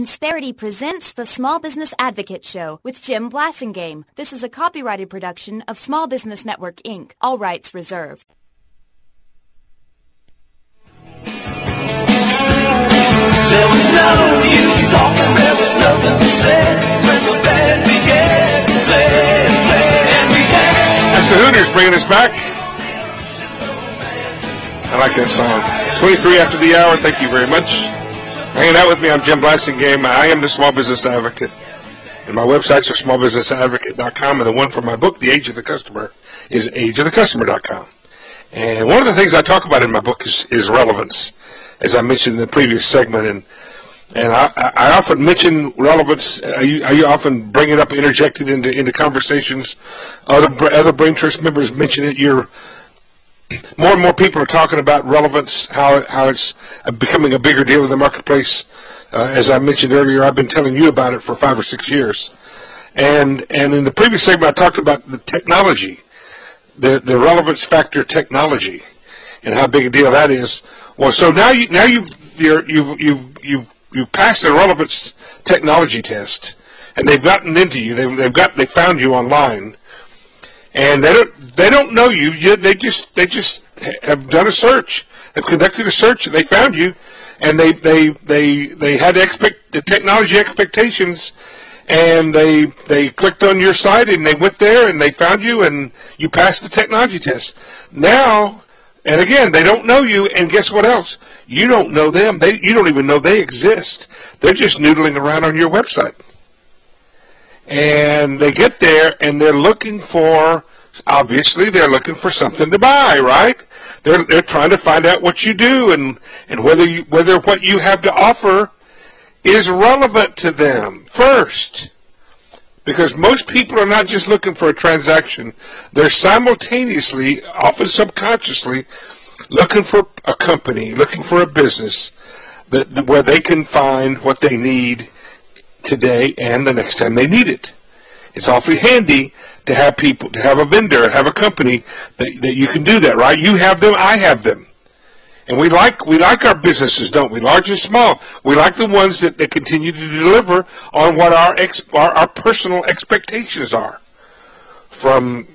Insperity presents the Small Business Advocate Show with Jim Blasingame. This is a copyrighted production of Small Business Network, Inc. All rights reserved. There was no use talking, there was nothing to say when the band began to play, and That's the Hooters bringing us back. I like that song. 23 after the hour. Thank you very much. Hanging out with me, I'm Jim Blasingame. I am the Small Business Advocate. And my websites are smallbusinessadvocate.com, and the one for my book, The Age of the Customer, is ageofthecustomer.com. And one of the things I talk about in my book is relevance, as I mentioned in the previous segment. And I often mention relevance. I often bring it up, interject it into conversations. Other Brain Trust members mention it. More and more people are talking about relevance, how it's becoming a bigger deal in the marketplace. As I mentioned earlier, I've been telling you about it for 5 or 6 years. And in the previous segment, I talked about the technology, the relevance factor technology, and how big a deal that is. Well, so now you've passed the relevance technology test, and they've gotten into you. They found you online. And they don't know you. They just have done a search. They've conducted a search. And they found you, and they had the technology expectations, and they clicked on your site and they went there and they found you and you passed the technology test. Now, and again, they don't know you, and guess what else? You don't know them. You don't even know they exist. They're just noodling around on your website. And they get there, and they're looking for something to buy, right? They're trying to find out what you do and whether what you have to offer is relevant to them first. Because most people are not just looking for a transaction. They're simultaneously, often subconsciously, looking for a company, looking for a business where they can find what they need today and the next time they need it. It's awfully handy to have a vendor, have a company that you can do that, right? You have them, I have them. And we like our businesses, don't we? Large and small. We like the ones that continue to deliver on what our personal expectations are. From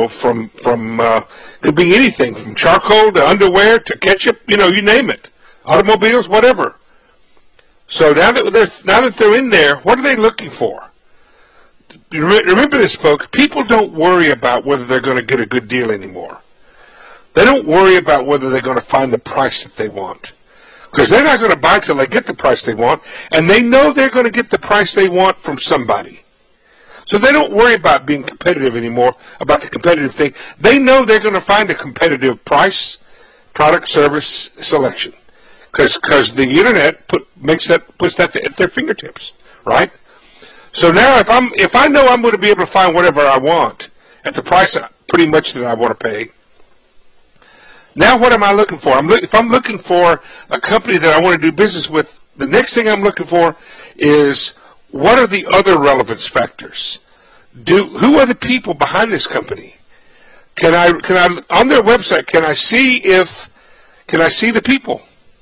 could be anything, from charcoal to underwear to ketchup, you name it. Automobiles, whatever. So now that they're in there, what are they looking for? Remember this, folks. People don't worry about whether they're going to get a good deal anymore. They don't worry about whether they're going to find the price that they want, because they're not going to buy till they get the price they want, and they know they're going to get the price they want from somebody. So they don't worry about being competitive anymore, about the competitive thing. They know they're going to find a competitive price, product, service, selection. Because the internet puts that at their fingertips, right? So now if I know I'm going to be able to find whatever I want at the price pretty much that I want to pay, now what am I looking for? If I'm looking for a company that I want to do business with, the next thing I'm looking for is what are the other relevance factors? Who are the people behind this company? Can I on their website? Can I see the people?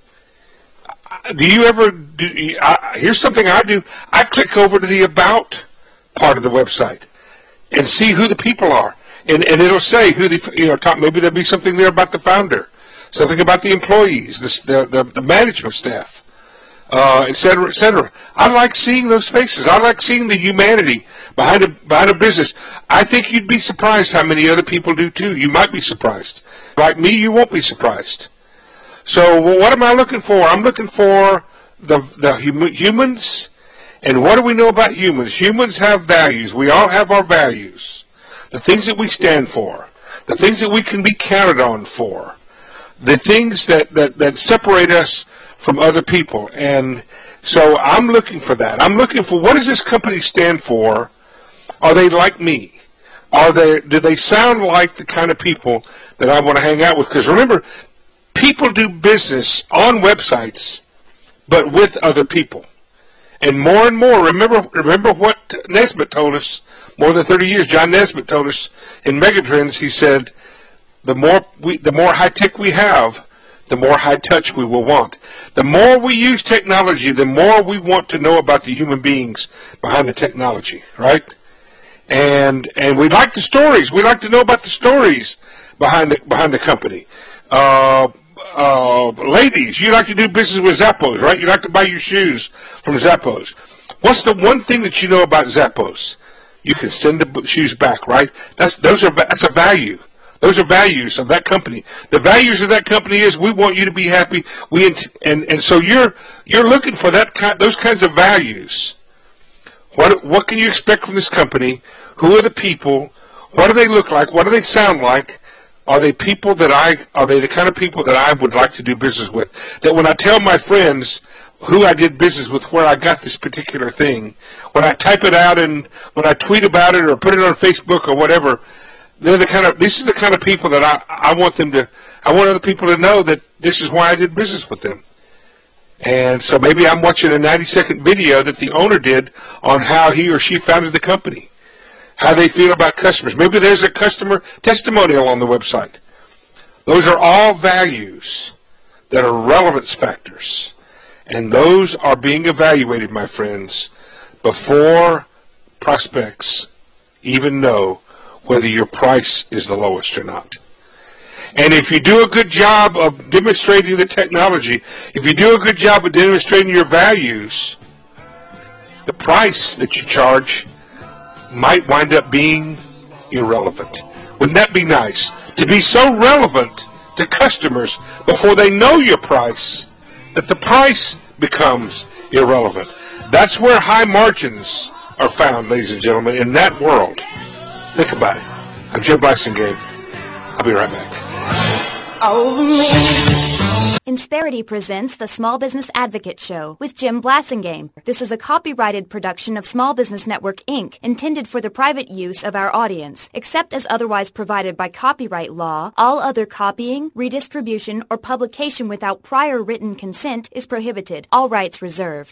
Do you ever do? Here's something I do. I click over to the About part of the website and see who the people are, and it'll say who maybe there'll be something there about the founder, something about the employees, the management staff, et cetera, et cetera. I like seeing those faces. I like seeing the humanity behind a business. I think you'd be surprised how many other people do too. You might be surprised. Like me, you won't be surprised. So what am I looking for? I'm looking for the humans. And what do we know about humans? Humans have values. We all have our values. The things that we stand for. The things that we can be counted on for. The things that separate us from other people. And so I'm looking for that. I'm looking for, what does this company stand for? Are they like me? Do they sound like the kind of people that I want to hang out with? Because remember, people do business on websites, but with other people. And more, remember what Nesbitt told us more than 30 years. John Nesbitt told us in Megatrends, he said, the more high tech we have, the more high touch we will want. The more we use technology, the more we want to know about the human beings behind the technology, right? And we like the stories. We like to know about the stories behind the company. Ladies, you like to do business with Zappos, right? You like to buy your shoes from Zappos. What's the one thing that you know about Zappos? You can send the shoes back, right? That's a value. Those are values of that company. The values of that company is we want you to be happy. And so you're looking for those kinds of values. What can you expect from this company? Who are the people? What do they look like? What do they sound like? Are they the kind of people that I would like to do business with? That when I tell my friends who I did business with, where I got this particular thing, when I type it out and when I tweet about it or put it on Facebook or whatever, this is the kind of people that I want other people to know that this is why I did business with them. And so maybe I'm watching a 90-second video that the owner did on how he or she founded the company, how they feel about customers. Maybe there's a customer testimonial on the website. Those are all values that are relevance factors. And those are being evaluated, my friends, before prospects even know whether your price is the lowest or not. And if you do a good job of demonstrating the technology, if you do a good job of demonstrating your values, the price that you charge might wind up being irrelevant. Wouldn't that be nice? To be so relevant to customers before they know your price that the price becomes irrelevant. That's where high margins are found, ladies and gentlemen, in that world. Think about it. I'm Jim Blasingame. I'll be right back. Insperity presents the Small Business Advocate Show with Jim Blasingame. This is a copyrighted production of Small Business Network, Inc., intended for the private use of our audience. Except as otherwise provided by copyright law, all other copying, redistribution, or publication without prior written consent is prohibited. All rights reserved.